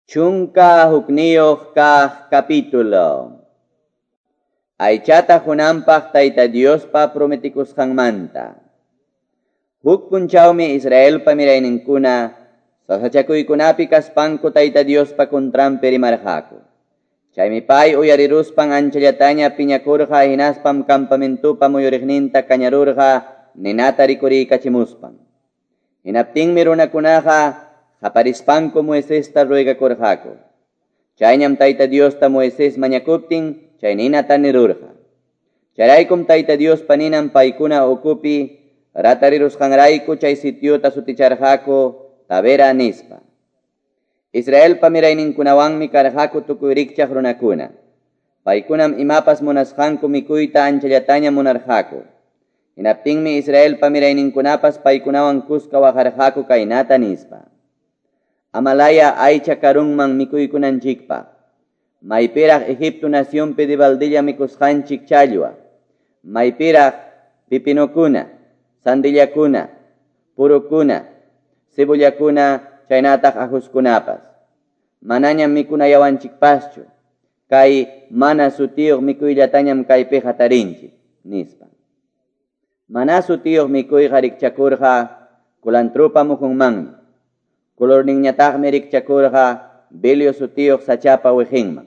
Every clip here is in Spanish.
Chunka hukniyuq kaq capítulo. Aychata hunanpaq Tayta Diospa prometikusqanmanta. Huk punchawmi Israelpa mirayninkuna sasachakuykunapi kaspanku Tayta Diospa kontranpi rimarqaku. Chaymi pay uyariruspan anchallataña piñakurqa hinaspam campamentupa muyuriqninta kañarurqa ninata rikuriykachimuspan. Hinaptinmi runakunaqa qaparispanku Moisesta ruegakurqaku. Chayñam Tayta Diosta Moises mañakuptin chay ninata nirurqa. Chayraykum Tayta Diospa ninan paykuna ukupi ratarirusqanrayku chay sitiuta suticharqaku Tabera nispa. Israelpa mirayninkunawanmi karqaku tukuy rikchaq runakuna. Paykunam imapas munasqanku mikuyta anchallataña munarqaku. Hinaptinmi Israelpa mirayninkunapas paykunawan kuska waqarqaku kaynata nispa. Amalaya aycha karunman mikuykunanchikpa. Maypiraq Egipto nacionpi de Valdilla mikusqanchik challwa. Maypiraq pipinukuna, sandillakuna, purukuna, cebollakuna, chaynataq ajuskunapas. Manañam mikunayawanchikpaschu. Kay mana sutiyuq mikuylatañam kaypiqa tarinchik, nispa. Mana sutiyuq mikuyqa rikchakurqa kulantrupa muhunmanmi. Colorninñataqmi rikchakurqa Belio sutiyuq sachapa wejinman.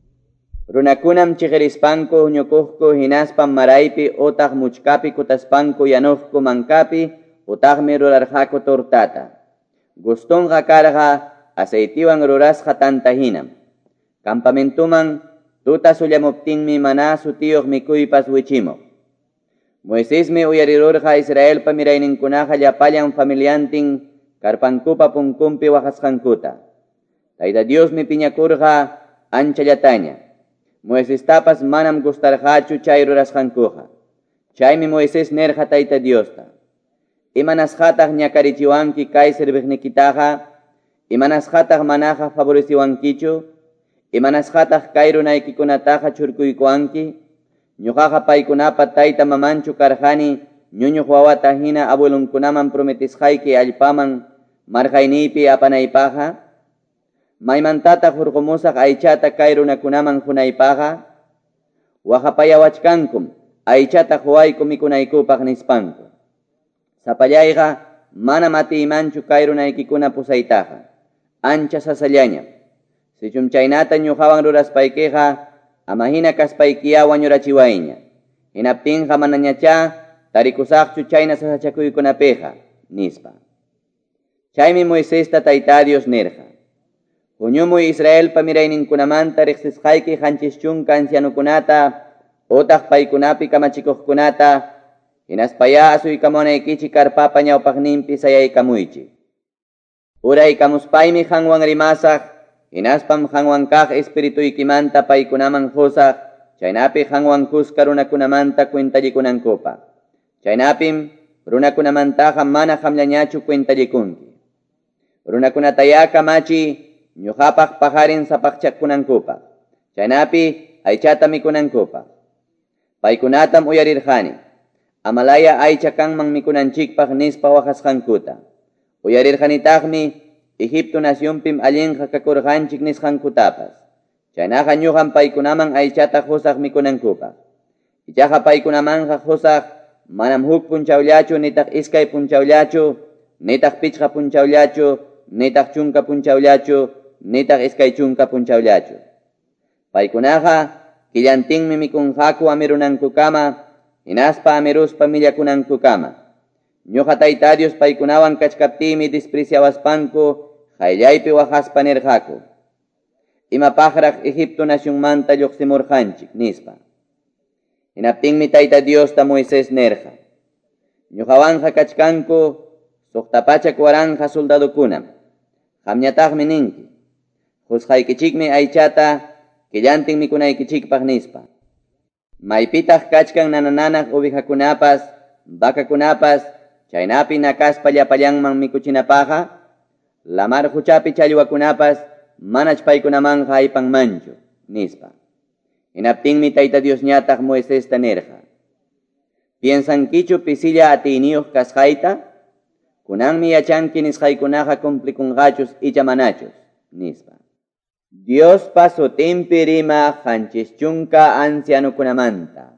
Runakunam chiqirispanku huñukuqku hinaspam maraypi utaq muchkapi kutaspanku yanuqku mankapi utaqmi rurarqaku tortata. Gustunqa karqa aceitiwan rurasqa tantahinam. Campamentuman tuta sullamuptinmi mana sutiyuq mikuypas wichimuq. Moisesmi uyarirurqa Israelpa mirayninkunaqa llapallan familiantin karpankupa punkumpi waqasqankuta. Tayta Diosmi piñakurqa anchallataña. Moisestapas manam gustarqachu chay rurasqankuqa. Chaymi Moises nerqa Tayta Diosta. Imanasqataq ñakarichiwanki kay sirviqnikitaqa, imanasqataq manaqa favoreciwankichu, imanasqataq kay runaykikunataqa churkuykuwanki, ñuqaqa paykunapa tayta mamanchu karqani, ñuñuq wawata hina abuelunkunaman prometisqayki allpaman marqayniypi apanaypaqa, maymantataq hurqumusaq aychata kay runakunaman hunaypaqa, waqapayawachkankum aychata huwayku mikunaykupaq nispanku. Sapallayqa manam atiymanchu kay runaykikuna pusaytaqa, ancha sasallañam. Sichum chaynata ñuqawan ruraspaykiqa ama hina kaspaykiya wañurachiwayña. Hinaptinqa manañacha tarikusaqchu chayna sasachakuykunapiqa, nispa. Chaymi Moisesta Tayta Dios nirqa. Huñumuy Israelpa mirayninkunamanta riqsisqayki qanchis chunka ancianukunata, utaq paykunapi kamachikuqkunata, hinaspaya asuykamunaykichik karpapa ñawpaqninpi sayaykamuychik. Uraykamuspaymi qanwan rimasaq, hinaspam qanwan kaq espirituykimanta paykunaman husaq, chaynapi qanwan kuska runakunamanta kuentallikunankupa. Chaynapim runakunamantaqa mana qamllañachu kuentallikunki. Runakunataya kamachi ñuqapaq pajarin sapaqchakunankupa. Chaynapi aychata mikunankupa. Paykunatam uyarirqani. Amalaya aycha kanman mikunanchikpaq nispa waqasqankuta. Uyarirqanitaqmi Egipto nacionpim allinqa kakurqanchik nisqankutapas. Chaynaqa ñuqam paykunaman aychata husaq mikunankupaq. Ichaqa paykunamanqa husaq manam huk punchawllachu, nitaq iskay punchawllachu, nitaq pichqa punchawllachu, nitaq chunka punchawllachu, nitaq iskay chunka punchawllachu. Paykunaqa killantinmi mikunqaku amirunankukama, hinaspa amiruspa millakunankukama. Ñuqa Tayta Dios paykunawan kachkaptiymi despreciawaspanku qayllaypi waqaspa nirqaku. Imapaqraq Egipto nacionmanta lluqsimurqanchik, nispa. Hinaptinmi Tayta Diosta Moises nerqa. Ñuqawanqa kachkanku suqtapachak waranqa soldadukunam. Qamñataqmi ninki. Husqaykichikmi aychata killantin mikunaykichikpaq nispa. Maypitaq kachkan nanananaq ovejakunapas, vacakunapas, chaynapi nakaspa llapallanman mikuchinapaqa, lamar huchapi challwakunapas manach paykunamanqa aypanmanchu, nispa. Hinaptinmi Tayta Dios ñataq Moisesta nerqa. Piensankichu pisilla atiyniyuq kasqayta? Kunanmi yachanki nisqaykunaqa cumplikunqachus icha manachus, nispa. Dios paso tempirima hanchischunka ancianukunamanta.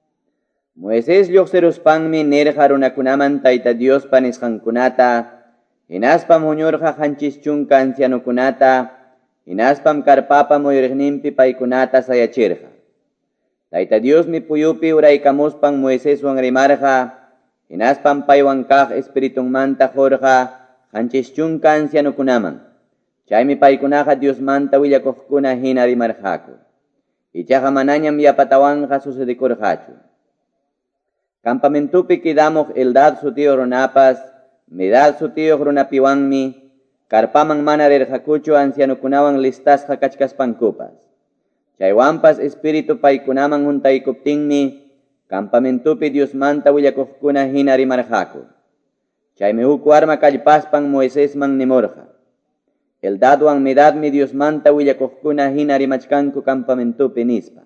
Moisés lluqsiruspanmi nirqa runakunaman tayta Dios panisqankunata, hinaspam huñurqa hanchischunka ancianukunata, hinaspam karpapa muyuriqninpi paykunata sayachirqa. Tayta Dios mi puyupi uraykamuspan Moiséswan rimarqa, hinaspam paywan kaq espiritunmanta jorqa hanchischunka ancianukunaman. Chaymi paykunaqa Diosmanta willakuqkuna hina rimarqaku. Ichaqa manañam yapatawanqa sucedikurqachu. Campamentupi quedamos Eldad sutiyo runapas, Medad sutiyo runapiwanmi, karpaman mana rirqakuchu ancianukunawan listasqa kachkaspankupas. Chaywanpas espiritu paykunaman juntaykuptinmi, campamentupi Diosmanta willakuqkuna hina rimarqaku. Chaymi huk warma kallpaspan Moisésman nimurqa. Eldadwan Medadmi Diosmanta willakuqkuna hina rimachkanku campamentupi nispa.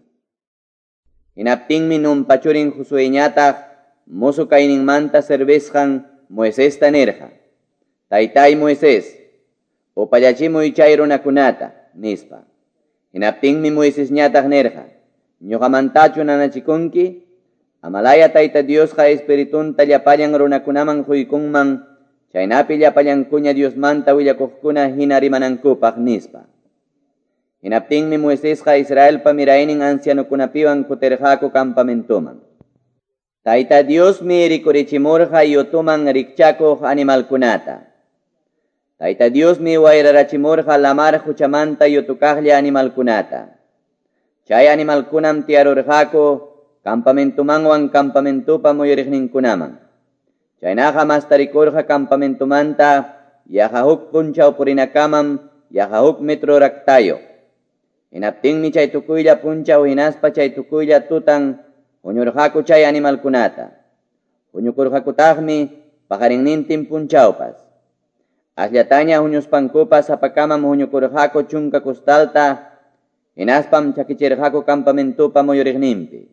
Hinaptinmi numpachurin Josueñataq musu kayninmanta servisqan Moisésta nirqa. Taytay Moisés, upallachimuy chay runakunata nispa. Hinaptinmi Moisésñataq nirqa, ñuqamantachu nanachikunki, amalaya tayta Diosqa espiritunta llapallan runakunaman quykunman, chaynapi llapallankuña Diosmanta willakuqkuna hina rimanankupaq nispa. Hinaptinmi Moisésqa Israelpa miraynin ancianukunapiwan kutirqaku campamentuman. Tayta Diosmi rikurichimurqa yutuman rikchakuq animalkunata. Tayta Diosmi wayrarachimurqa lamar huchamanta yutukaqlla animalkunata. Chay animalkunam tiyarurqaku campamentumanwan campamentupa muyuriqninkunaman. Chaynaqa mastarikurqa campamentumanta yaqa huk punchaw purinakamam yaqa huk metro raktayo. Hinaptinmi chay tukuylla punchaw hinaspa chay tukuylla tutan huñurqaku chay animalkunata. Huñukurqakutaqmi paqarinnintin punchawpas. Asllataña huñuspankupas apakamam huñukurqaku chunka kustalta, hinaspam chakichirqaku campamentupa muyuriqninpi.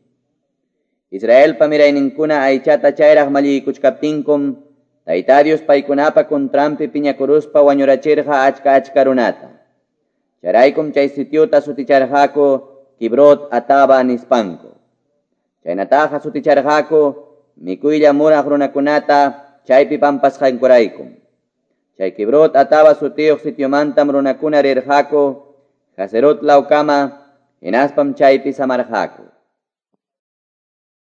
Israelpa mirayninkuna aychata chayraq mallikuchkaptinkum, Tayta Dios paykunapa kontrampi piñakuruspa wañurachirqa achka runata. Charaykum chay sitiuta suticharqaku Kibrot Ataba nispanku. Chaynataqa suticharqaku mikuylla muraq runakunata chaypi pampasqankuraykum. Chay Kibrot Ataba sutiyuq sitiomantam runakuna rirqaku Haserot lawkama, hinaspam chaypi samarqaku.